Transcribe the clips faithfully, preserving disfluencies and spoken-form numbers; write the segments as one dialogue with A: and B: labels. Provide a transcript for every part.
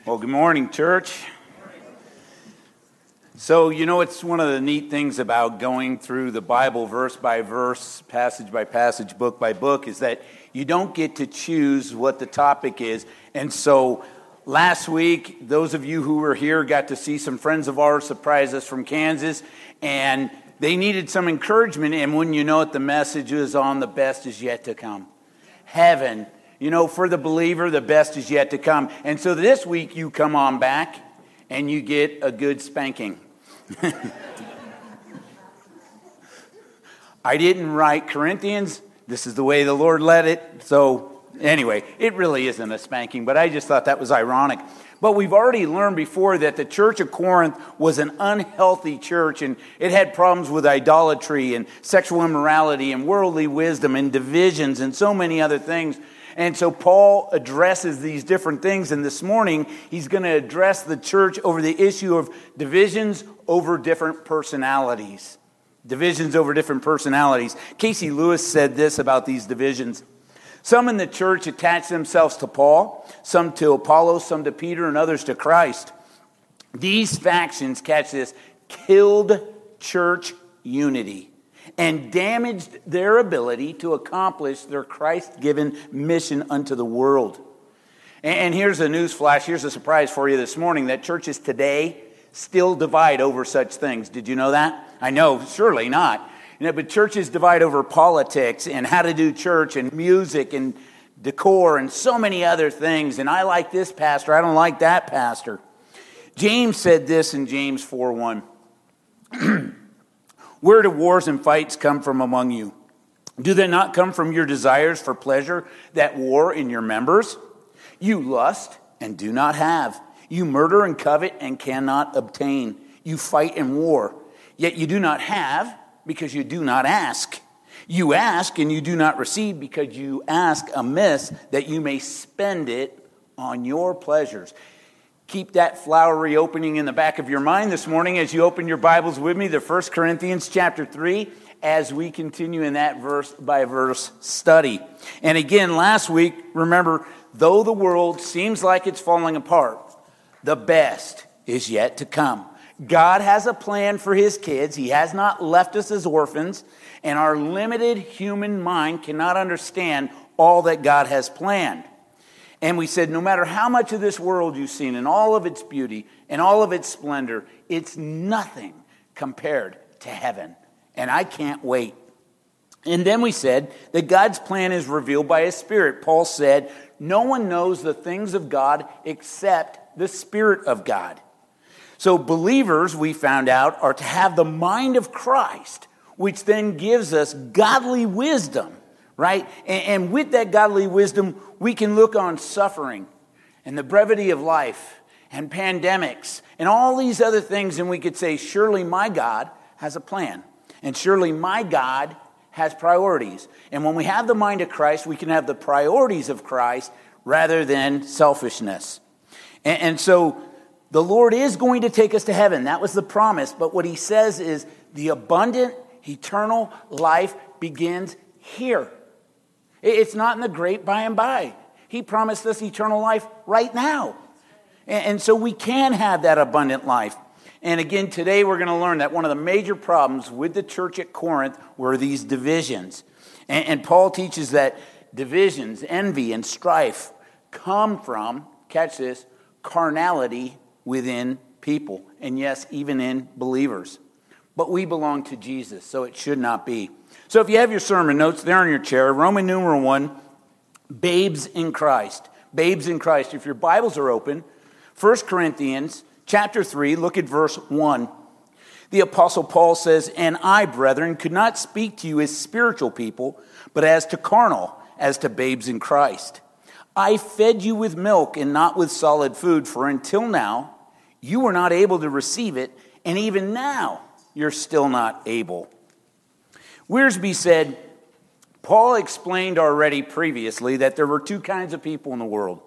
A: Well, good morning, church. So, you know, it's one of the neat things about going through the Bible verse by verse, passage by passage, book by book, is that you don't get to choose what the topic is. And so last week, those of you who were here got to see some friends of ours surprise us from Kansas, and they needed some encouragement. And when you know it, the message was on the best is yet to come. Heaven. You know, for the believer, the best is yet to come. And so this week you come on back and you get a good spanking. I didn't write Corinthians. This is the way the Lord led it. So anyway, it really isn't a spanking, but I just thought that was ironic. But we've already learned before that the church of Corinth was an unhealthy church, and it had problems with idolatry and sexual immorality and worldly wisdom and divisions and so many other things. And so Paul addresses these different things, and this morning he's going to address the church over the issue of divisions over different personalities. Divisions over different personalities. Casey Lewis said this about these divisions. Some in the church attach themselves to Paul, some to Apollos, some to Peter, and others to Christ. These factions, catch this, killed church unity and damaged their ability to accomplish their Christ-given mission unto the world. And here's a news flash, here's a surprise for you this morning, that churches today still divide over such things. Did you know that? I know, surely not. You know, but churches divide over politics and how to do church and music and decor and so many other things. And I like this pastor, I don't like that pastor. James said this in James four one. Where do wars and fights come from among you? Do they not come from your desires for pleasure that war in your members? You lust and do not have. You murder and covet and cannot obtain. You fight and war, yet you do not have because you do not ask. You ask and you do not receive because you ask amiss that you may spend it on your pleasures. Keep that flowery opening in the back of your mind this morning as you open your Bibles with me to First Corinthians chapter three as we continue in that verse by verse study. And again, last week, remember, though the world seems like it's falling apart, the best is yet to come. God has a plan for his kids. He has not left us as orphans, and our limited human mind cannot understand all that God has planned. And we said, no matter how much of this world you've seen and all of its beauty and all of its splendor, it's nothing compared to heaven. And I can't wait. And then we said that God's plan is revealed by his Spirit. Paul said, no one knows the things of God except the Spirit of God. So believers, we found out, are to have the mind of Christ, which then gives us godly wisdom. Right? And with that godly wisdom, we can look on suffering and the brevity of life and pandemics and all these other things, and we could say, surely my God has a plan. And surely my God has priorities. And when we have the mind of Christ, we can have the priorities of Christ rather than selfishness. And, and so the Lord is going to take us to heaven. That was the promise. But what he says is the abundant, eternal life begins here. It's not in the great by and by. He promised us eternal life right now. And so we can have that abundant life. And again, today we're going to learn that one of the major problems with the church at Corinth were these divisions. And Paul teaches that divisions, envy, and strife come from, catch this, carnality within people. And yes, even in believers. But we belong to Jesus, so it should not be. So if you have your sermon notes there in your chair, Roman numeral one, babes in Christ. Babes in Christ. If your Bibles are open, First Corinthians chapter three, look at verse one. The Apostle Paul says, and I, brethren, could not speak to you as spiritual people, but as to carnal, as to babes in Christ. I fed you with milk and not with solid food, for until now you were not able to receive it, and even now you're still not able. Wiersbe said, Paul explained already previously that there were two kinds of people in the world,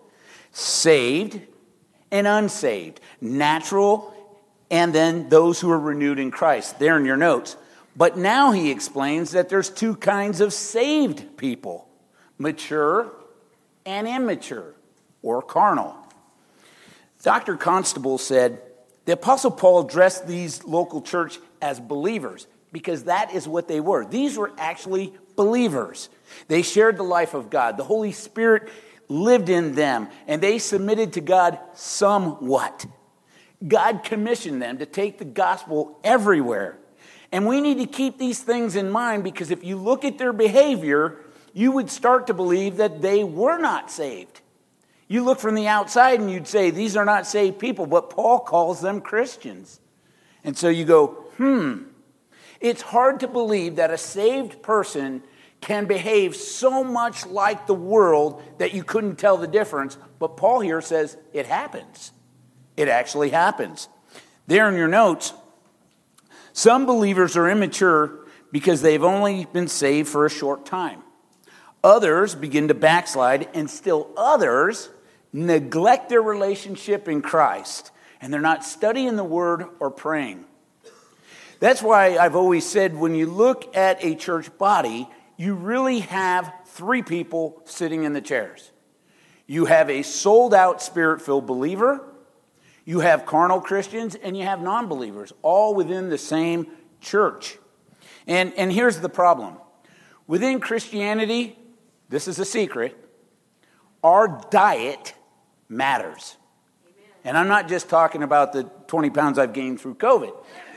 A: saved and unsaved, natural, and then those who are renewed in Christ. There in your notes. But now he explains that there's two kinds of saved people, mature and immature, or carnal. Doctor Constable said, the Apostle Paul addressed these local church as believers because that is what they were. These were actually believers. They shared the life of God. The Holy Spirit lived in them, and they submitted to God somewhat. God commissioned them to take the gospel everywhere. And we need to keep these things in mind because if you look at their behavior, you would start to believe that they were not saved. You look from the outside and you'd say, these are not saved people, but Paul calls them Christians. And so you go, hmm, it's hard to believe that a saved person can behave so much like the world that you couldn't tell the difference. But Paul here says it happens. It actually happens. There in your notes, some believers are immature because they've only been saved for a short time. Others begin to backslide, and still others neglect their relationship in Christ, and they're not studying the Word or praying. That's why I've always said when you look at a church body, you really have three people sitting in the chairs. You have a sold-out, spirit-filled believer, you have carnal Christians, and you have non-believers, all within the same church. And, and here's the problem. Within Christianity, this is a secret, our diet matters. Amen. And I'm not just talking about the twenty pounds I've gained through COVID.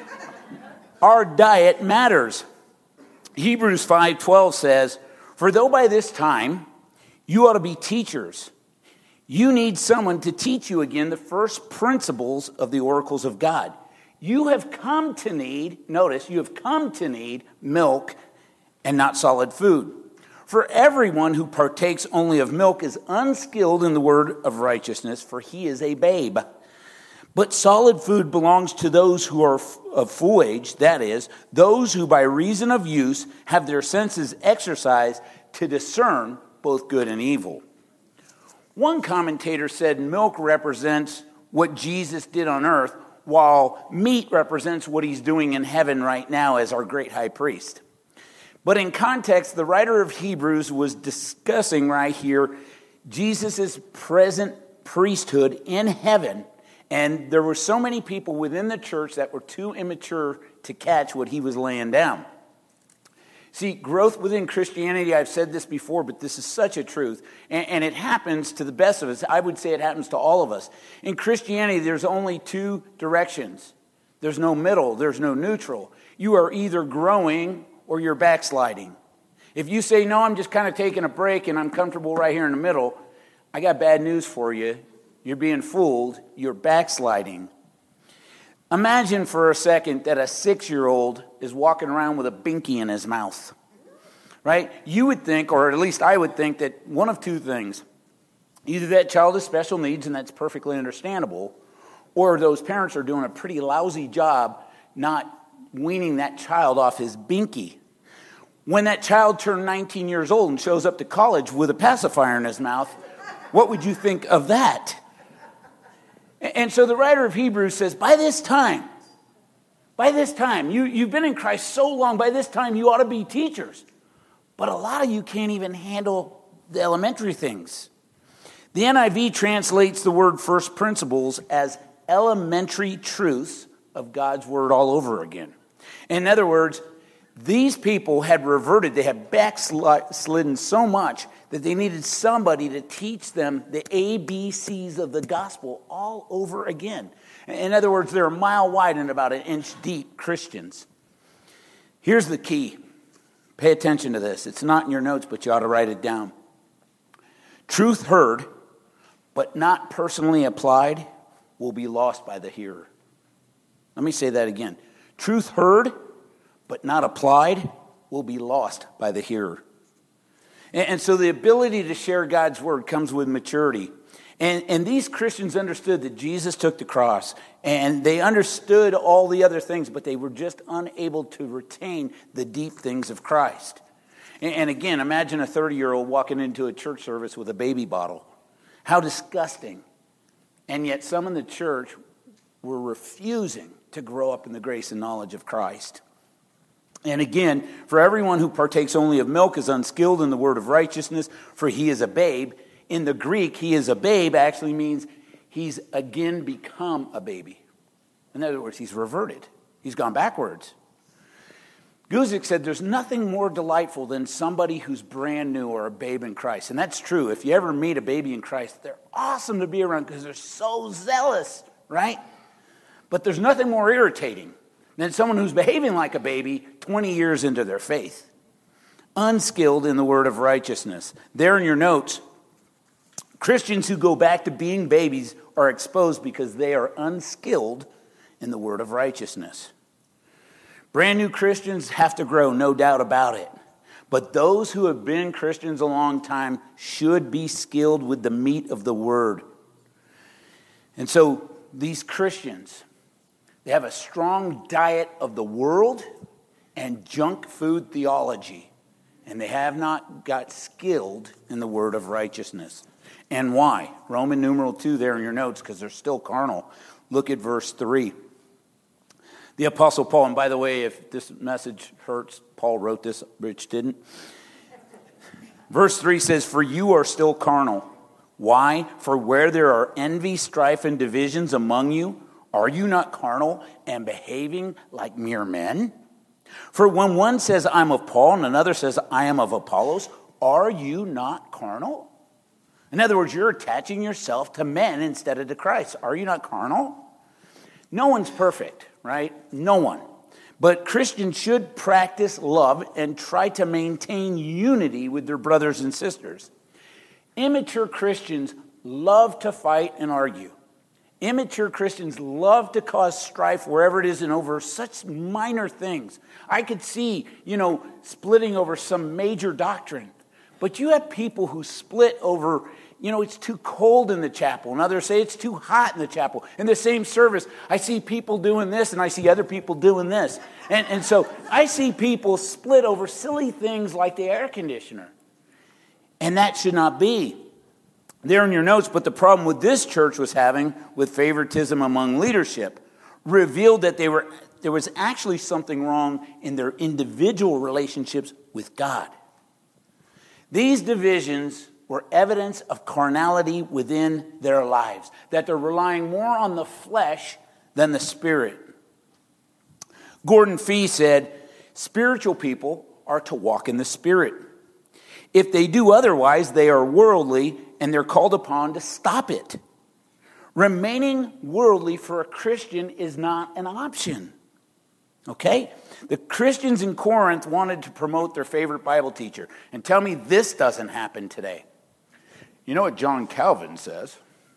A: Our diet matters. Hebrews five twelve says, for though by this time you ought to be teachers, you need someone to teach you again the first principles of the oracles of God. You have come to need, notice, you have come to need milk and not solid food. For everyone who partakes only of milk is unskilled in the word of righteousness, for he is a babe. But solid food belongs to those who are of full age, that is, those who by reason of use have their senses exercised to discern both good and evil. One commentator said milk represents what Jesus did on earth, while meat represents what he's doing in heaven right now as our great high priest. But in context, the writer of Hebrews was discussing right here Jesus' present priesthood in heaven. And there were so many people within the church that were too immature to catch what he was laying down. See, growth within Christianity, I've said this before, but this is such a truth. And, and it happens to the best of us. I would say it happens to all of us. In Christianity, there's only two directions. There's no middle. There's no neutral. You are either growing or you're backsliding. If you say, no, I'm just kind of taking a break and I'm comfortable right here in the middle, I got bad news for you. You're being fooled. You're backsliding. Imagine for a second that a six-year-old is walking around with a binky in his mouth, right? You would think, or at least I would think, that one of two things. Either that child has special needs, and that's perfectly understandable, or those parents are doing a pretty lousy job not weaning that child off his binky. When that child turned nineteen years old and shows up to college with a pacifier in his mouth, what would you think of that? And so the writer of Hebrews says, by this time, by this time, you, you've been in Christ so long, by this time you ought to be teachers. But a lot of you can't even handle the elementary things. The N I V translates the word first principles as elementary truths of God's word all over again. In other words, these people had reverted, they had backslidden so much that they needed somebody to teach them the A B Cs of the gospel all over again. In other words, they're a mile wide and about an inch deep Christians. Here's the key. Pay attention to this. It's not in your notes, but you ought to write it down. Truth heard, but not personally applied, will be lost by the hearer. Let me say that again. Truth heard, but not applied, will be lost by the hearer. And so the ability to share God's word comes with maturity. And, and these Christians understood that Jesus took the cross, and they understood all the other things, but they were just unable to retain the deep things of Christ. And, and again, imagine a thirty-year-old walking into a church service with a baby bottle. How disgusting. And yet some in the church were refusing to grow up in the grace and knowledge of Christ. And again, for everyone who partakes only of milk is unskilled in the word of righteousness, for he is a babe. In the Greek, he is a babe actually means he's again become a baby. In other words, he's reverted. He's gone backwards. Guzik said there's nothing more delightful than somebody who's brand new or a babe in Christ. And that's true. If you ever meet a baby in Christ, they're awesome to be around because they're so zealous, right? But there's nothing more irritating than someone who's behaving like a baby twenty years into their faith. Unskilled in the word of righteousness. There in your notes, Christians who go back to being babies are exposed because they are unskilled in the word of righteousness. Brand new Christians have to grow, no doubt about it. But those who have been Christians a long time should be skilled with the meat of the word. And so these Christians, they have a strong diet of the world and junk food theology. And they have not got skilled in the word of righteousness. And why? Roman numeral two there in your notes, because they're still carnal. Look at verse three. The Apostle Paul, and by the way, if this message hurts, Paul wrote this, Rich didn't. Verse three says, "For you are still carnal." Why? "For where there are envy, strife, and divisions among you, are you not carnal and behaving like mere men? For when one says, 'I'm of Paul,' and another says, 'I am of Apollos,' are you not carnal?" In other words, you're attaching yourself to men instead of to Christ. Are you not carnal? No one's perfect, right? No one. But Christians should practice love and try to maintain unity with their brothers and sisters. Immature Christians love to fight and argue. Immature Christians love to cause strife wherever it is and over such minor things. I could see, you know, splitting over some major doctrine. But you have people who split over, you know, it's too cold in the chapel. And others say it's too hot in the chapel. In the same service, I see people doing this and I see other people doing this. And, and so I see people split over silly things like the air conditioner. And that should not be. There in your notes, but the problem with this church was having with favoritism among leadership revealed that they were there was actually something wrong in their individual relationships with God. These divisions were evidence of carnality within their lives, that they're relying more on the flesh than the spirit. Gordon Fee said, "Spiritual people are to walk in the spirit. If they do otherwise, they are worldly, and they're called upon to stop it. Remaining worldly for a Christian is not an option." Okay? The Christians in Corinth wanted to promote their favorite Bible teacher. And tell me this doesn't happen today. You know what John Calvin says?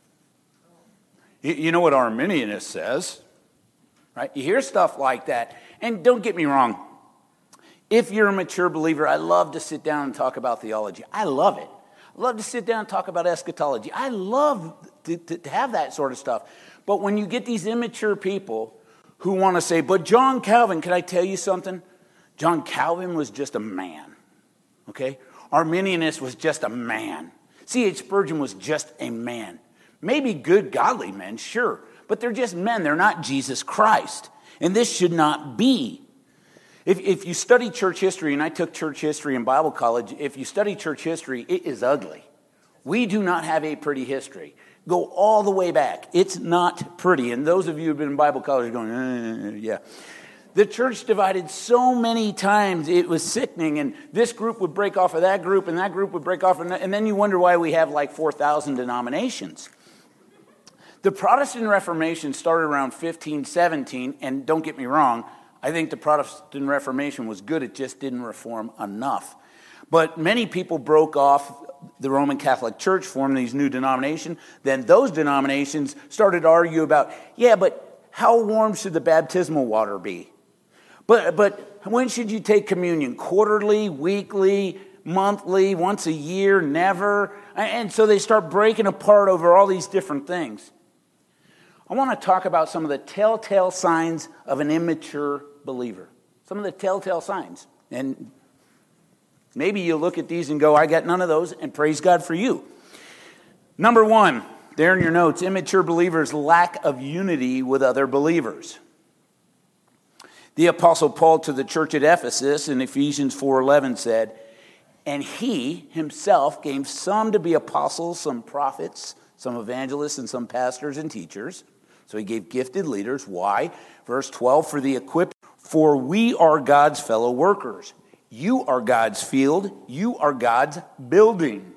A: You know what Arminius says? Right? You hear stuff like that. And don't get me wrong. If you're a mature believer, I love to sit down and talk about theology. I love it. I love to sit down and talk about eschatology. I love to, to, to have that sort of stuff. But when you get these immature people who want to say, "But John Calvin," can I tell you something? John Calvin was just a man. Okay? Arminius was just a man. C H Spurgeon was just a man. Maybe good, godly men, sure. But they're just men. They're not Jesus Christ. And this should not be. If, if you study church history, and I took church history in Bible college, if you study church history, it is ugly. We do not have a pretty history. Go all the way back. It's not pretty. And those of you who have been in Bible college are going, eh, yeah. The church divided so many times, it was sickening. And this group would break off of that group, and that group would break off. And then you wonder why we have like four thousand denominations. The Protestant Reformation started around fifteen seventeen. And don't get me wrong, I think the Protestant Reformation was good. It just didn't reform enough. But many people broke off the Roman Catholic Church, formed these new denominations. Then those denominations started to argue about, yeah, but how warm should the baptismal water be? But but when should you take communion? Quarterly, weekly, monthly, once a year, never? And so they start breaking apart over all these different things. I want to talk about some of the telltale signs of an immature believer. Some of the telltale signs. And maybe you look at these and go, I got none of those, and praise God for you. Number one, there in your notes, immature believers' lack of unity with other believers. The Apostle Paul to the church at Ephesus in Ephesians four eleven said, "And he himself gave some to be apostles, some prophets, some evangelists, and some pastors and teachers. So he gave gifted leaders. Why? Verse twelve, for the equipped, for we are God's fellow workers. You are God's field. You are God's building.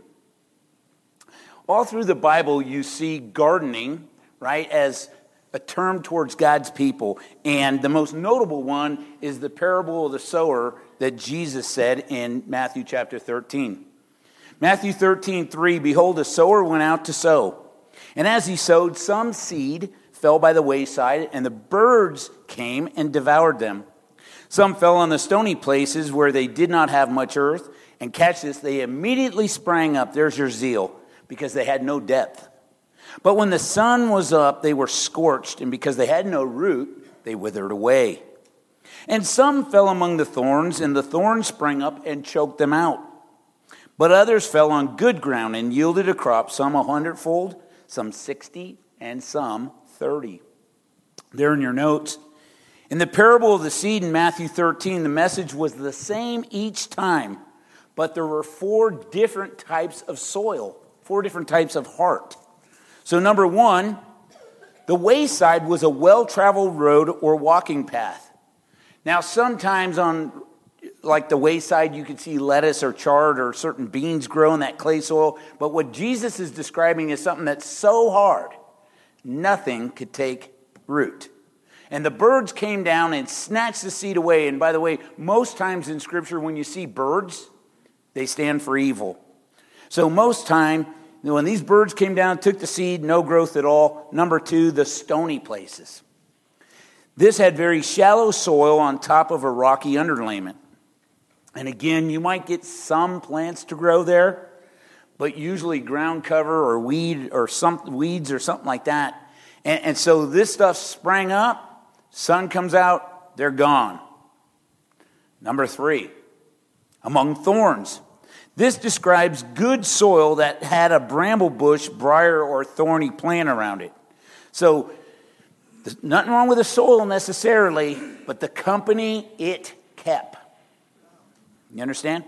A: All through the Bible, you see gardening, right, as a term towards God's people. And the most notable one is the parable of the sower that Jesus said in Matthew chapter thirteen. Matthew thirteen, three, behold, a sower went out to sow. And as he sowed, some seed fell by the wayside, and the birds came and devoured them. Some fell on the stony places where they did not have much earth. And catch this, they immediately sprang up. There's your zeal, because they had no depth. But when the sun was up, they were scorched, and because they had no root, they withered away. And some fell among the thorns, and the thorns sprang up and choked them out. But others fell on good ground and yielded a crop, some a hundredfold, some sixty, and some thirty. There in your notes. In the parable of the seed in Matthew thirteen, the message was the same each time, but there were four different types of soil, four different types of heart. So number one, the wayside was a well-traveled road or walking path. Now sometimes on like the wayside you could see lettuce or chard or certain beans grow in that clay soil, but what Jesus is describing is something that's so hard, nothing could take root. And the birds came down and snatched the seed away. And by the way, most times in Scripture when you see birds, they stand for evil. So most time, when these birds came down, took the seed, no growth at all. Number two, the stony places. This had very shallow soil on top of a rocky underlayment. And again, you might get some plants to grow there, but usually ground cover or weed or some weeds or something like that. And, and so this stuff sprang up, sun comes out, they're gone. Number three, among thorns. This describes good soil that had a bramble bush, briar, or thorny plant around it. So, there's nothing wrong with the soil necessarily, but the company it kept. You understand?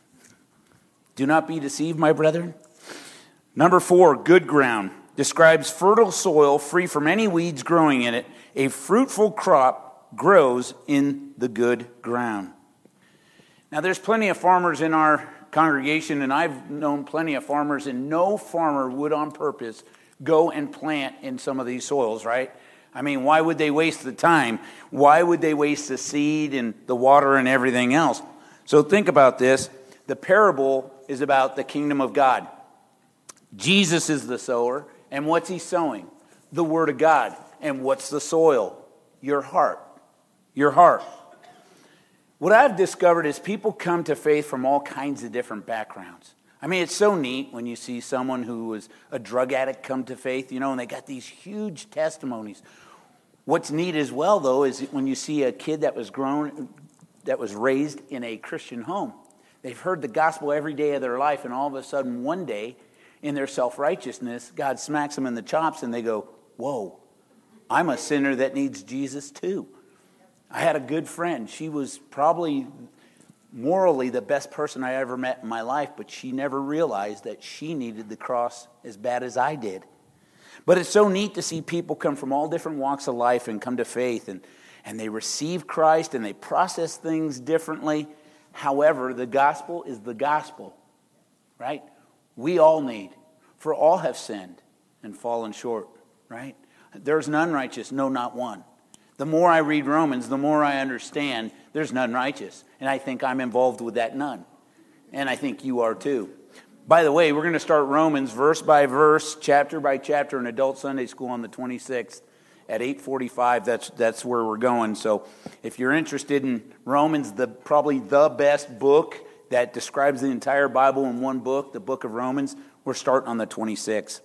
A: Do not be deceived, my brethren. Number four, good ground. Describes fertile soil free from any weeds growing in it. A fruitful crop grows in the good ground. Now, there's plenty of farmers in our congregation, and I've known plenty of farmers, and no farmer would on purpose go and plant in some of these soils, right? I mean, why would they waste the time? Why would they waste the seed and the water and everything else? So think about this. The parable is about the kingdom of God. Jesus is the sower, and what's he sowing? The word of God. And what's the soil? Your heart. Your heart. What I've discovered is people come to faith from all kinds of different backgrounds. I mean, it's so neat when you see someone who was a drug addict come to faith, you know, and they got these huge testimonies. What's neat as well, though, is when you see a kid that was grown, that was raised in a Christian home. They've heard the gospel every day of their life, and all of a sudden, one day, in their self-righteousness, God smacks them in the chops, and they go, whoa, I'm a sinner that needs Jesus too. I had a good friend. She was probably morally the best person I ever met in my life, but she never realized that she needed the cross as bad as I did. But it's so neat to see people come from all different walks of life and come to faith, and, and they receive Christ, and they process things differently. However, the gospel is the gospel, right? We all need, for all have sinned and fallen short, right? There's none righteous, no, not one. The more I read Romans, the more I understand there's none righteous. And I think I'm involved with that none. And I think you are too. By the way, we're going to start Romans verse by verse, chapter by chapter in Adult Sunday School on the twenty-sixth at eight forty-five. That's that's where we're going. So if you're interested in Romans, the probably the best book that describes the entire Bible in one book, the book of Romans, we're starting on the twenty-sixth.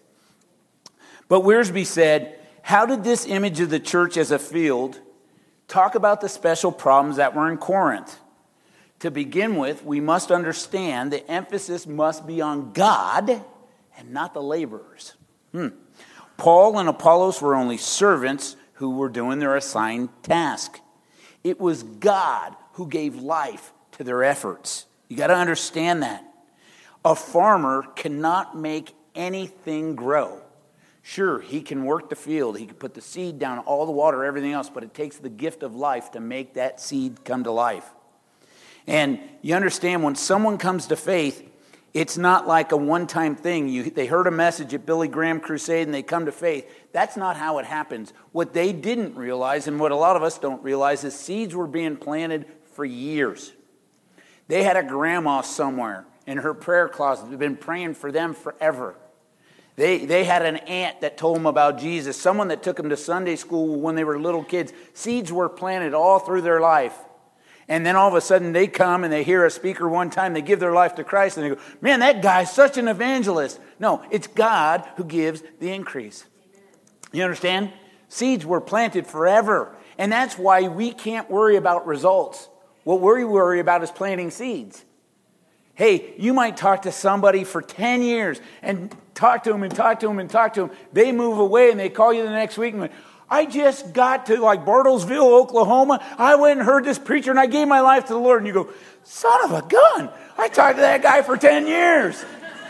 A: But Wiersbe said, how did this image of the church as a field talk about the special problems that were in Corinth? To begin with, we must understand the emphasis must be on God and not the laborers. Hmm. Paul and Apollos were only servants who were doing their assigned task. It was God who gave life to their efforts. You got to understand that. A farmer cannot make anything grow. Sure, he can work the field. He can put the seed down, all the water, everything else, but it takes the gift of life to make that seed come to life. And you understand, when someone comes to faith, it's not like a one-time thing. You, they heard a message at Billy Graham Crusade and they come to faith. That's not how it happens. What they didn't realize, and what a lot of us don't realize, is seeds were being planted for years. They had a grandma somewhere in her prayer closet that had been praying for them forever. They, they had an aunt that told them about Jesus, someone that took them to Sunday school when they were little kids. Seeds were planted all through their life. And then all of a sudden they come and they hear a speaker one time, they give their life to Christ, and they go, man, that guy's such an evangelist. No, it's God who gives the increase. You understand? Seeds were planted forever. And that's why we can't worry about results. What we worry about is planting seeds. Hey, you might talk to somebody for ten years and talk to them and talk to them and talk to them. They move away and they call you the next week and go, I just got to like Bartlesville, Oklahoma. I went and heard this preacher and I gave my life to the Lord. And you go, son of a gun. I talked to that guy for ten years.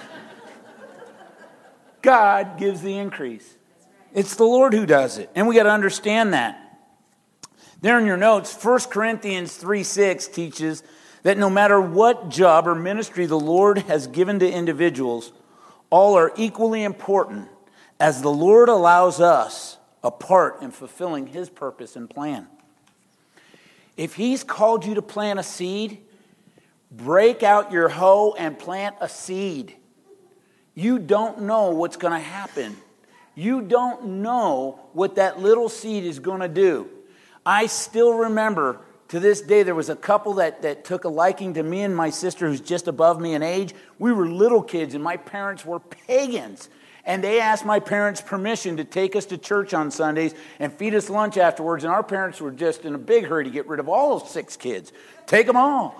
A: God gives the increase. It's the Lord who does it. And we got to understand that. There in your notes, First Corinthians three six teaches that no matter what job or ministry the Lord has given to individuals, all are equally important as the Lord allows us a part in fulfilling his purpose and plan. If he's called you to plant a seed, break out your hoe and plant a seed. You don't know what's going to happen. You don't know what that little seed is going to do. I still remember to this day, there was a couple that, that took a liking to me and my sister who's just above me in age. We were little kids and my parents were pagans. And they asked my parents permission to take us to church on Sundays and feed us lunch afterwards. And our parents were just in a big hurry to get rid of all those six kids. Take them all.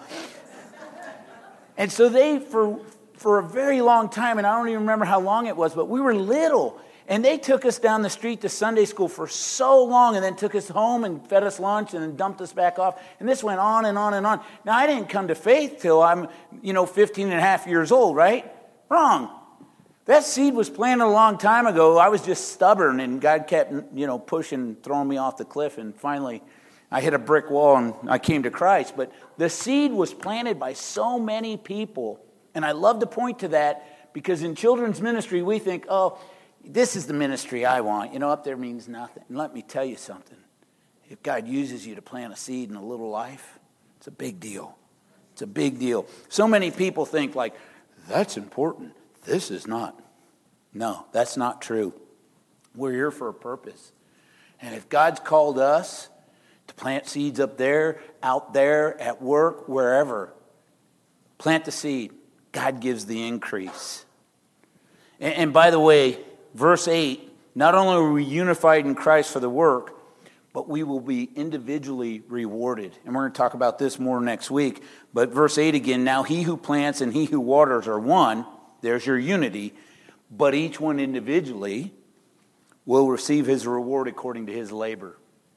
A: And so they, for, for a very long time, and I don't even remember how long it was, but we were little. And they took us down the street to Sunday school for so long and then took us home and fed us lunch and then dumped us back off. And this went on and on and on. Now, I didn't come to faith till I'm, you know, fifteen and a half years old, right? Wrong. That seed was planted a long time ago. I was just stubborn and God kept, you know, pushing, throwing me off the cliff. And finally, I hit a brick wall and I came to Christ. But the seed was planted by so many people. And I love to point to that because in children's ministry, we think, oh, this is the ministry I want. You know, up there means nothing. And let me tell you something. If God uses you to plant a seed in a little life, it's a big deal. It's a big deal. So many people think like, that's important. This is not. No, that's not true. We're here for a purpose. And if God's called us to plant seeds up there, out there, at work, wherever, plant the seed. God gives the increase. And, and by the way, verse eight, not only are we unified in Christ for the work, but we will be individually rewarded. And we're going to talk about this more next week. But verse eight again, now he who plants and he who waters are one. There's your unity. But each one individually will receive his reward according to his labor.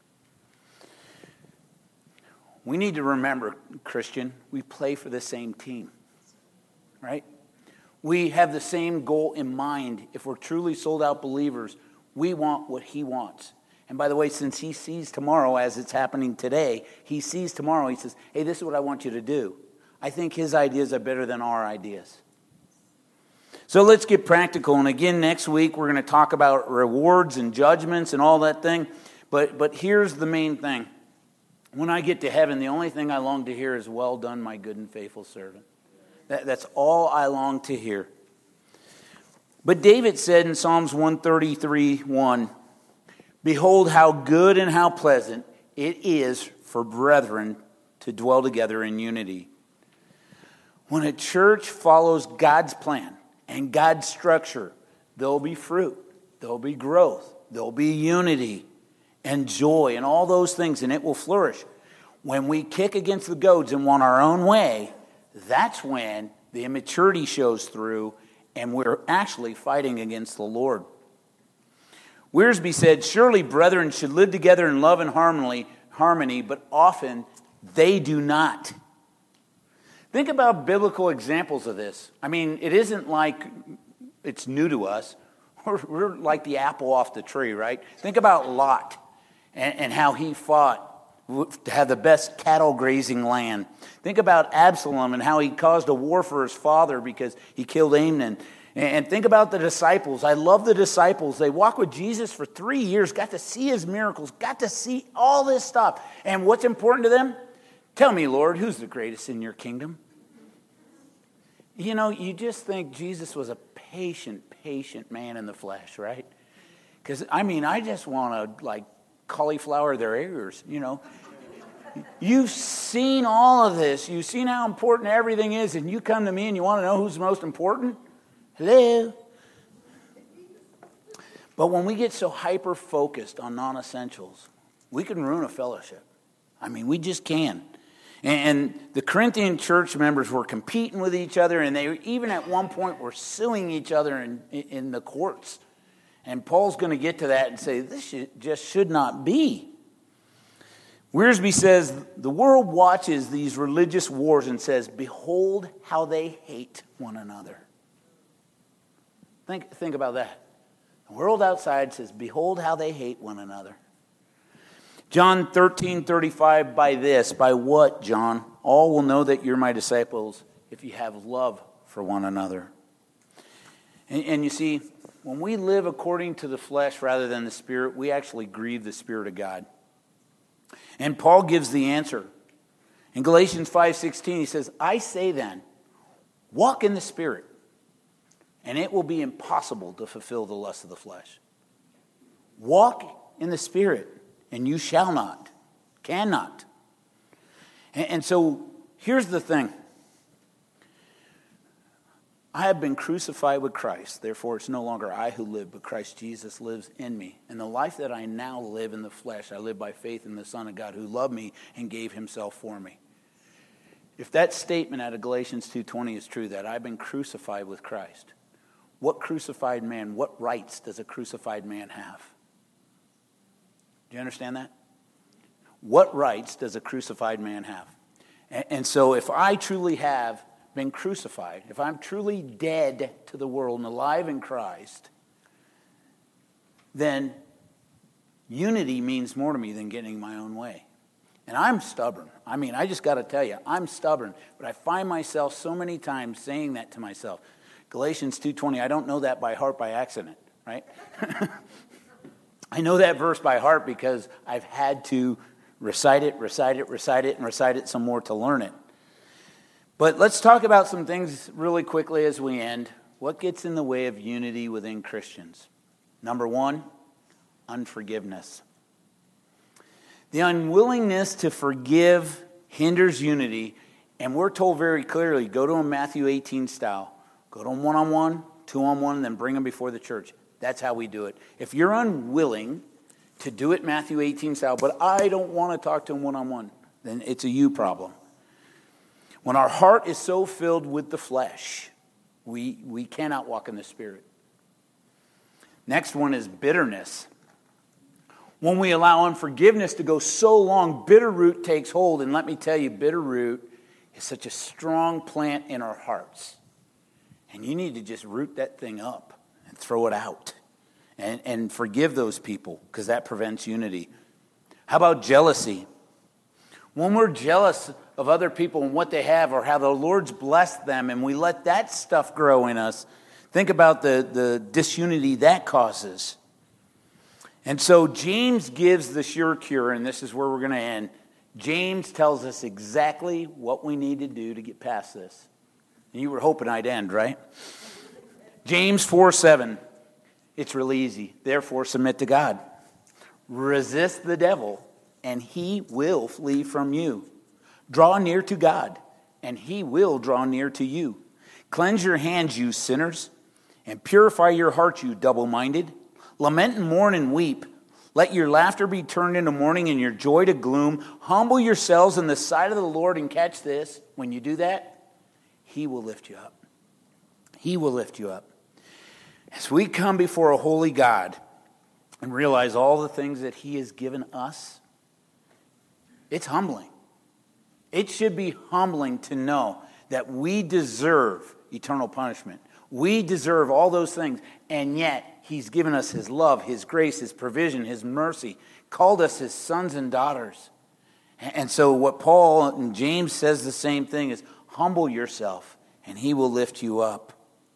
A: We need to remember, Christian, we play for the same team. Right? We have the same goal in mind. If we're truly sold out believers, we want what he wants. And by the way, since he sees tomorrow as it's happening today, he sees tomorrow, he says, hey, this is what I want you to do. I think his ideas are better than our ideas. So let's get practical. And again, next week, we're going to talk about rewards and judgments and all that thing. But, but here's the main thing. When I get to heaven, the only thing I long to hear is, well done, my good and faithful servant. That, that's all I long to hear. But David said in Psalms one thirty-three, one, behold how good and how pleasant it is for brethren to dwell together in unity. When a church follows God's plan and God's structure, there'll be fruit, there'll be growth, there'll be unity and joy and all those things, and it will flourish. When we kick against the goads and want our own way, that's when the immaturity shows through and we're actually fighting against the Lord. Wiersbe said, surely brethren should live together in love and harmony, harmony, but often they do not. Think about biblical examples of this. I mean, it isn't like it's new to us. we're, we're like the apple off the tree, right? Think about Lot and, and how he fought to have the best cattle grazing land. Think about Absalom and how he caused a war for his father because he killed Amnon. And think about the disciples. I love the disciples. They walked with Jesus for three years, got to see his miracles, got to see all this stuff. And what's important to them? Tell me, Lord, who's the greatest in your kingdom? You know, you just think Jesus was a patient, patient man in the flesh, right? Because, I mean, I just want to, like, cauliflower their ears, you know. You've seen all of this. You've seen how important everything is, and you come to me and you want to know who's most important? Hello? But when we get so hyper-focused on non-essentials, we can ruin a fellowship. I mean, we just can. And the Corinthian church members were competing with each other, and they even at one point were suing each other in, in the courts. And Paul's going to get to that and say, this should, just should not be. Wiersbe says, the world watches these religious wars and says, behold how they hate one another. Think, think about that. The world outside says, behold how they hate one another. John thirteen thirty-five, by this, by what, John? All will know that you're my disciples if you have love for one another. And, and you see, when we live according to the flesh rather than the Spirit, we actually grieve the Spirit of God. And Paul gives the answer. In Galatians five sixteen, he says, I say then, walk in the Spirit, and it will be impossible to fulfill the lust of the flesh. Walk in the Spirit, and you shall not, cannot. And, and so here's the thing. I have been crucified with Christ. Therefore, it's no longer I who live, but Christ Jesus lives in me. And the life that I now live in the flesh, I live by faith in the Son of God who loved me and gave himself for me. If that statement out of Galatians two twenty is true, that I've been crucified with Christ, what crucified man, what rights does a crucified man have? Do you understand that? What rights does a crucified man have? And, and so if I truly have been crucified, if I'm truly dead to the world and alive in Christ, then unity means more to me than getting my own way. And I'm stubborn. I mean, I just got to tell you, I'm stubborn. But I find myself so many times saying that to myself. Galatians two twenty, I don't know that by heart by accident, right? I know that verse by heart because I've had to recite it, recite it, recite it, and recite it some more to learn it. But let's talk about some things really quickly as we end. What gets in the way of unity within Christians? Number one, unforgiveness. The unwillingness to forgive hinders unity, and we're told very clearly, go to them Matthew eighteen style. Go to them one-on-one, two-on-one, and then bring them before the church. That's how we do it. If you're unwilling to do it Matthew eighteen style, but I don't want to talk to them one-on-one, then it's a you problem. When our heart is so filled with the flesh, we, we cannot walk in the Spirit. Next one is bitterness. When we allow unforgiveness to go so long, bitter root takes hold. And let me tell you, bitter root is such a strong plant in our hearts. And you need to just root that thing up and throw it out. And, and forgive those people, because that prevents unity. How about jealousy? When we're jealous of other people and what they have or how the Lord's blessed them and we let that stuff grow in us, think about the, the disunity that causes. And so James gives the sure cure, and this is where we're going to end. James tells us exactly what we need to do to get past this. And you were hoping I'd end, right? James four seven. It's really easy. Therefore, submit to God. Resist the devil, and he will flee from you. Draw near to God, and he will draw near to you. Cleanse your hands, you sinners, and purify your hearts, you double-minded. Lament and mourn and weep. Let your laughter be turned into mourning and your joy to gloom. Humble yourselves in the sight of the Lord, and catch this. When you do that, he will lift you up. He will lift you up. As we come before a holy God and realize all the things that he has given us, it's humbling. It should be humbling to know that we deserve eternal punishment. We deserve all those things, and yet he's given us his love, his grace, his provision, his mercy, called us his sons and daughters. And so what Paul and James says the same thing is, humble yourself, and he will lift you up.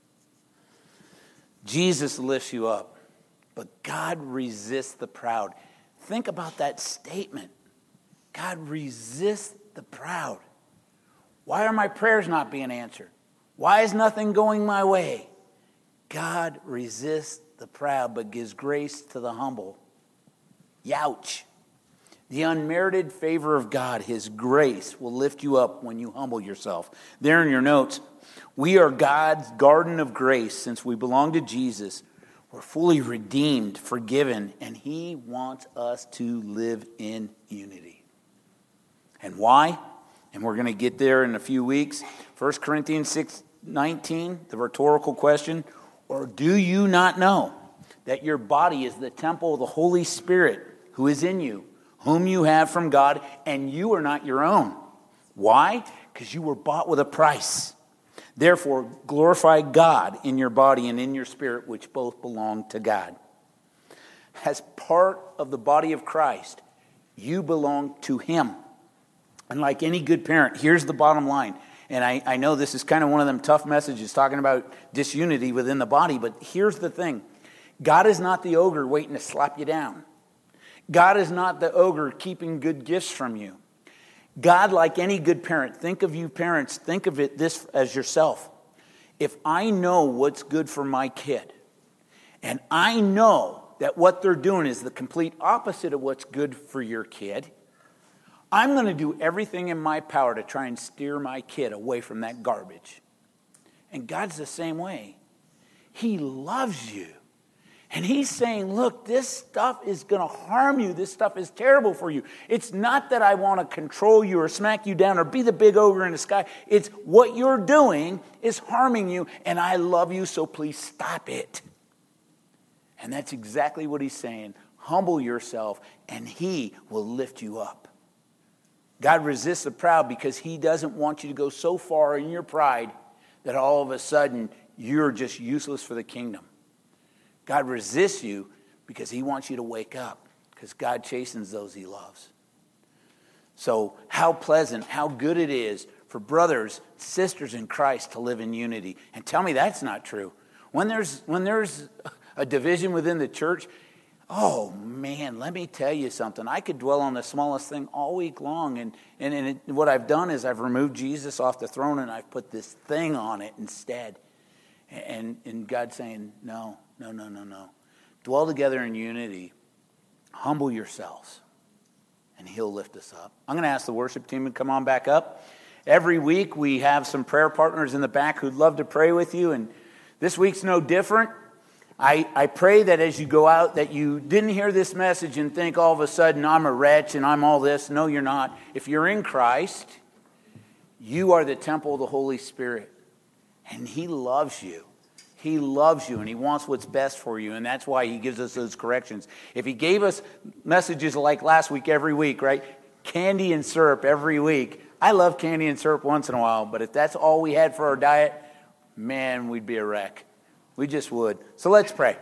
A: Jesus lifts you up, but God resists the proud. Think about that statement. God resists the proud. Why are my prayers not being answered? Why is nothing going my way? God resists the proud, but gives grace to the humble. Youch. The unmerited favor of God, his grace, will lift you up when you humble yourself. There in your notes, we are God's garden of grace since we belong to Jesus. We're fully redeemed, forgiven, and he wants us to live in unity. And why? And we're going to get there in a few weeks. First Corinthians six nineteen, the rhetorical question, or do you not know that your body is the temple of the Holy Spirit who is in you, whom you have from God, and you are not your own? Why? Because you were bought with a price. Therefore, glorify God in your body and in your spirit, which both belong to God. As part of the body of Christ, you belong to him. And like any good parent, here's the bottom line. And I, I know this is kind of one of them tough messages talking about disunity within the body, but here's the thing. God is not the ogre waiting to slap you down. God is not the ogre keeping good gifts from you. God, like any good parent, think of you parents, think of it this as yourself. If I know what's good for my kid, and I know that what they're doing is the complete opposite of what's good for your kid, I'm going to do everything in my power to try and steer my kid away from that garbage. And God's the same way. He loves you. And he's saying, look, this stuff is going to harm you. This stuff is terrible for you. It's not that I want to control you or smack you down or be the big ogre in the sky. It's what you're doing is harming you, and I love you, so please stop it. And that's exactly what he's saying. Humble yourself, and he will lift you up. God resists the proud because he doesn't want you to go so far in your pride that all of a sudden you're just useless for the kingdom. God resists you because he wants you to wake up, because God chastens those he loves. So how pleasant, how good it is for brothers, sisters in Christ to live in unity. And tell me that's not true. When there's when there's a division within the church, oh man, let me tell you something. I could dwell on the smallest thing all week long. And, and, and it, what I've done is I've removed Jesus off the throne and I've put this thing on it instead. And, and God's saying, no, no, no, no, no. Dwell together in unity. Humble yourselves. And he'll lift us up. I'm going to ask the worship team to come on back up. Every week we have some prayer partners in the back who'd love to pray with you. And this week's no different. I, I pray that as you go out that you didn't hear this message and think all of a sudden I'm a wretch and I'm all this. No, you're not. If you're in Christ, you are the temple of the Holy Spirit. And he loves you. He loves you and he wants what's best for you. And that's why he gives us those corrections. If he gave us messages like last week every week, right? Candy and syrup every week. I love candy and syrup once in a while. But if that's all we had for our diet, man, we'd be a wreck. We just would. So let's pray.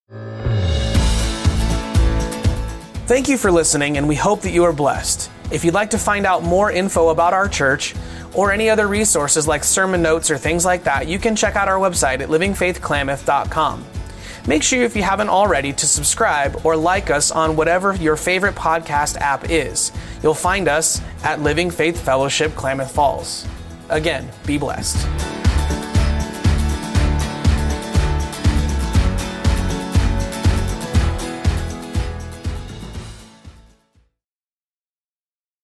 B: Thank you for listening, and we hope that you are blessed. If you'd like to find out more info about our church or any other resources like sermon notes or things like that, you can check out our website at living faith klamath dot com. Make sure, if you haven't already, to subscribe or like us on whatever your favorite podcast app is. You'll find us at Living Faith Fellowship Klamath Falls. Again, be blessed.